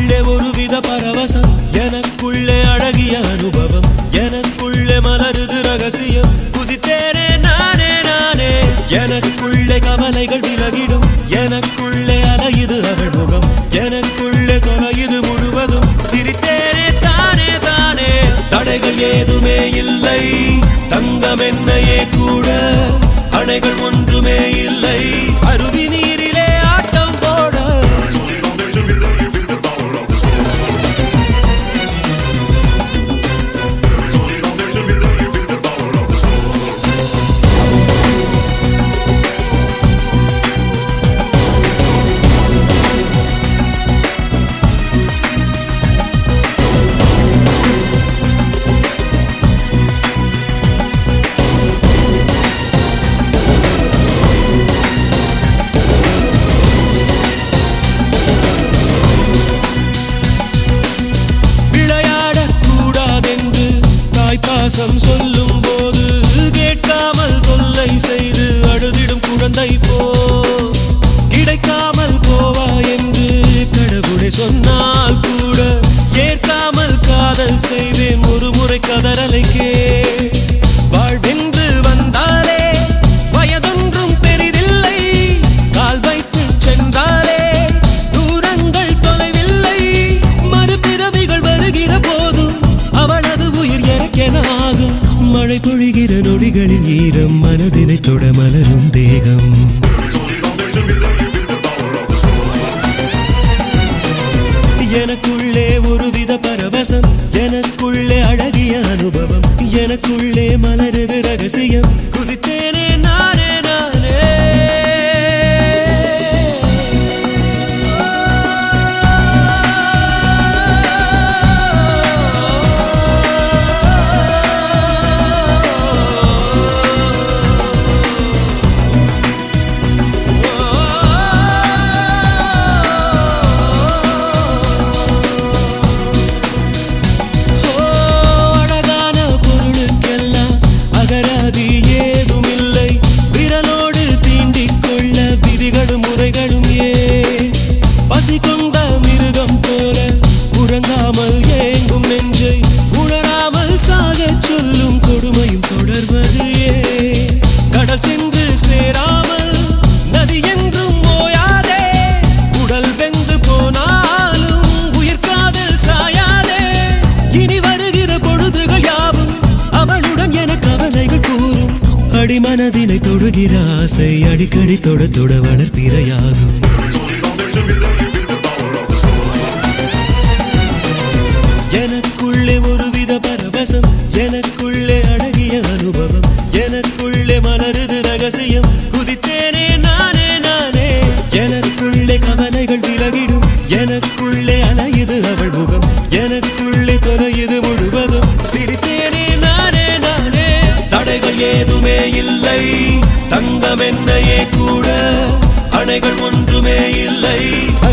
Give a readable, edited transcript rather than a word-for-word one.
எனக்குள்ளே ஒருவித பரவசம், எனக்குள்ளே அழகிய அனுபவம், எனக்குள்ளே மலருது ரகசியம். குதித்தேனே நானே நானே, எனக்குள்ளே கவலைகள் விலகிடும், எனக்குள்ளே அலையுது அவள் முகம், எனக்குள்ளே தொலையுது முழுவதும். சிரித்தேனே தானே தானே, தடைகள் ஏதுமே இல்லை, தங்கம் என்னையே கூட, அணைகள் ஒன்றுமே இல்லை, அருவி நீரிலே ஆட்டம் போட. பாசம் சொல்லும் போது கேட்காமல் தொல்லை செய்து அழுதிடும் குழந்தை போ, கிடைக்காமல் போவா என்று கடவுளை சொன்னால் கூட ஏற்காமல் காதல் செய்வேன் ஒரு முறை கதறலைக்கே. வாழ்வென்று வந்தாலே வயதொன்றும் பெரிதில்லை, கால் வைத்து சென்றாலே தூரங்கள் தொலைவில்லை, மறுபிறவிகள் வருகிற போதும் அவளது உயிர் எனக்கெனாகும். மழை பொழிகிற நொடிகளில் ஈரம் மனதினை தொட மலரும் தேகம். எனக்குள்ளே ஒருவித பரவசம், எனக்குள்ளே அழகிய அனுபவம், எனக்குள்ளே மலருது ரகசியம். குதித்தேனே நானே நானே. பசி கொண்ட மிருகம் போல உறங்காமல் ஏங்கும் நெஞ்சை உணராமல் சாகச் சொல்லும் கொடுமையும் தொடர்வது ஏன்? கடல் சென்று சேராமல் நதி என்றும் ஓயாதே, உடல் வெந்து போனாலும் உயிர் காதல் சாயாதே. இனி வருகிற பொழுதுகள் யாவும் அவளுடன் என கவலைகள் கூறும், அடிமனதினை தொடுகிற ஆசை அடிக்கடி தொட தொட வளர்ப்பிரையாகும். எனக்குள்ளே ஒருவித பரவசம், எனக்குள்ளே அழகிய அனுபவம், எனக்குள்ளே மலருது ரகசியம். குதித்தேனே நானே நானே, எனக்குள்ளே கவலைகள் விலகிடும், எனக்குள்ளே அலையுது அவள் முகம், எனக்குள்ளே தொலையுது முழுவதும். சிரித்தேனே நானே நானே, தடைகள் ஏதுமே இல்லை, தங்கம் என்னையே கூட, அணைகள் ஒன்றுமே இல்லை.